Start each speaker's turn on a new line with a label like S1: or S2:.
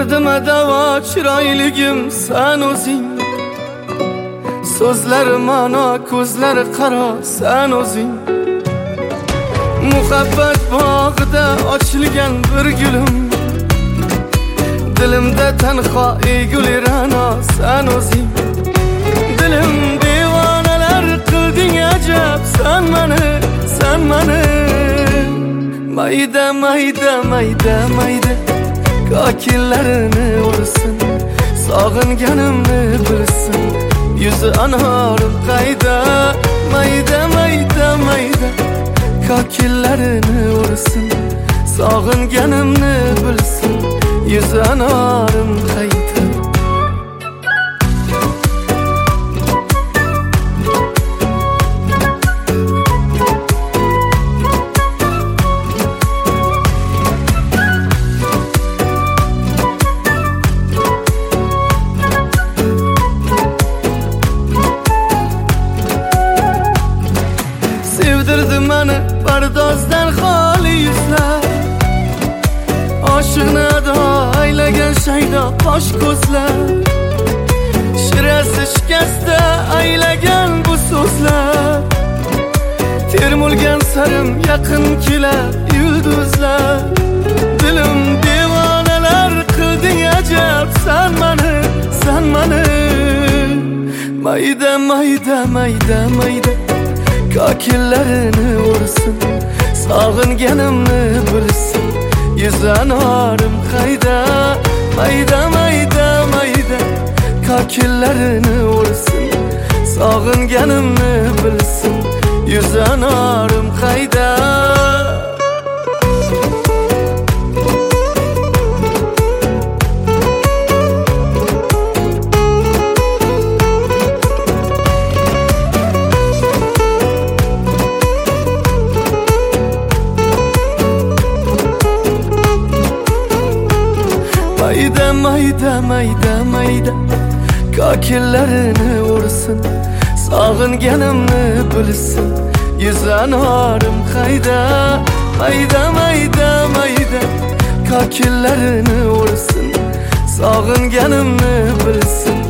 S1: Dardime davo chiroyligim sen o'zing. So'zlari ma'no, ko'zlari qaro sen o'zing. Muhabbat bog'ida ochilgan bir gulim, dilimda tanho eguli ra'no sen o'zing. Dilim devonalar qilding ajab, sen mani mayda mayda mayda mayda kokillarini ursin, sog'inganimni bilsin. Yüzü anarım qayda, mayda mayda mayda kokillarini ursin, sog'inganimni bilsin. Yüzü anarım qayda. Sevdirdi meni pardozdan xoli yuzlar, oshiqni ado aylagan shaydo qosh ko'zlar, shirasi shikasta aylagan bu so'zlar. Termulgan sarim yaqin kelar yulduzlar. Dilim devonalar qilding ajab, sen mani mayda mayda mayda mayda kokillarini ursin, sog'inganimni bilsin. Yüzü anarım qayda, mayda mayda mayda kokillarini ursin, sog'inganimni bilsin. Yüzü anarım qayda. Mayda mayda mayda mayda kokillarini ursin, sog'inganimni bilsin. Yüzü anarım qayda, mayda mayda mayda kokillarini ursin, sog'inganimni bilsin.